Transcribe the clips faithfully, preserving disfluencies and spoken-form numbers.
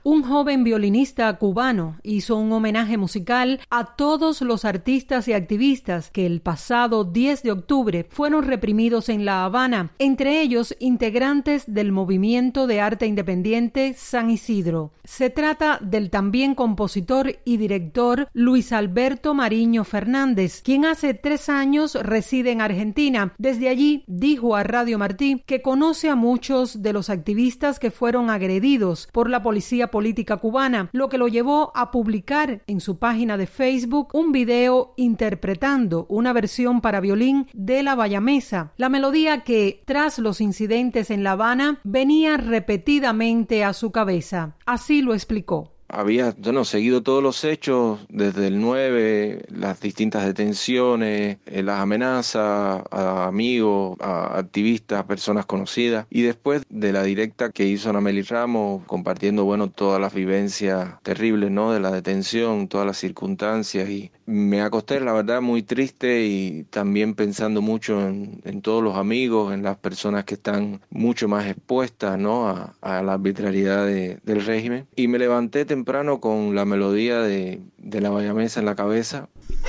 Un joven violinista cubano hizo un homenaje musical a todos los artistas y activistas que el pasado diez de octubre fueron reprimidos en La Habana, entre ellos integrantes del movimiento de arte independiente San Isidro. Se trata del también compositor y director Luis Alberto Mariño Fernández, quien hace tres años reside en Argentina. Desde allí dijo a Radio Martí que conoce a muchos de los activistas que fueron agredidos por la policía política cubana, lo que lo llevó a publicar en su página de Facebook un video interpretando una versión para violín de La Bayamesa, la melodía que, tras los incidentes en La Habana, venía repetidamente a su cabeza. Así lo explicó. Había, yo no, seguido todos los hechos desde el nueve, las distintas detenciones, eh, las amenazas a amigos, a activistas, personas conocidas, y después de la directa que hizo Ana Meli Ramos, compartiendo, bueno, todas las vivencias terribles, ¿no?, de la detención, todas las circunstancias, y me acosté, la verdad, muy triste y también pensando mucho en, en todos los amigos, en las personas que están mucho más expuestas, ¿no?, a, a la arbitrariedad de, del régimen, y me levanté temprano temprano con la melodía de, de La Bayamesa en la cabeza.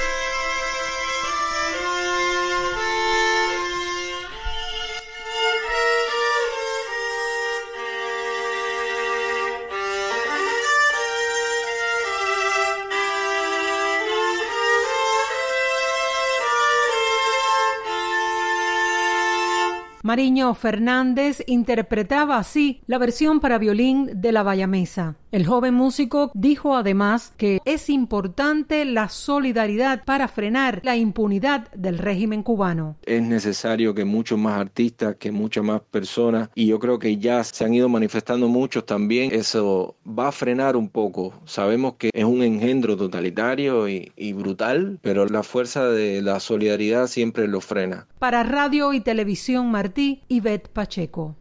Mariño Fernández interpretaba así la versión para violín de La Bayamesa. El joven músico dijo además que es importante la solidaridad para frenar la impunidad del régimen cubano. Es necesario que muchos más artistas, que muchas más personas, y yo creo que ya se han ido manifestando muchos también, eso va a frenar un poco. Sabemos que es un engendro totalitario y, y brutal, pero la fuerza de la solidaridad siempre lo frena. Para Radio y Televisión Martí, Ivette Pacheco.